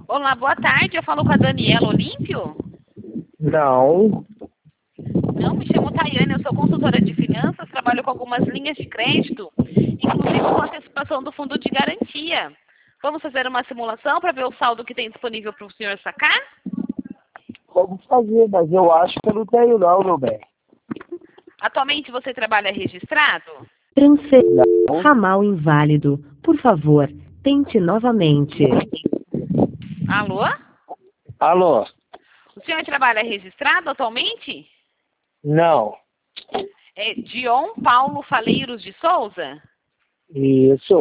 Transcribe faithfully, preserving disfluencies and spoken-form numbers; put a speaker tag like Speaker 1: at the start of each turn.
Speaker 1: Olá, boa tarde. Eu falo com a Daniela Olímpio?
Speaker 2: Não.
Speaker 1: Não, me chamo Tayane, eu sou consultora de finanças, trabalho com algumas linhas de crédito, inclusive com antecipação do fundo de garantia. Vamos fazer uma simulação para ver o saldo que tem disponível para o senhor sacar?
Speaker 2: Vamos fazer, mas eu acho que eu não tenho não, meu bem.
Speaker 1: Atualmente você trabalha registrado?
Speaker 3: Transferir
Speaker 2: Não.
Speaker 3: ramal inválido. Por favor, tente novamente.
Speaker 1: Alô?
Speaker 2: Alô?
Speaker 1: O senhor trabalha registrado atualmente?
Speaker 2: Não.
Speaker 1: É Dion Paulo Faleiros de Souza?
Speaker 2: Isso.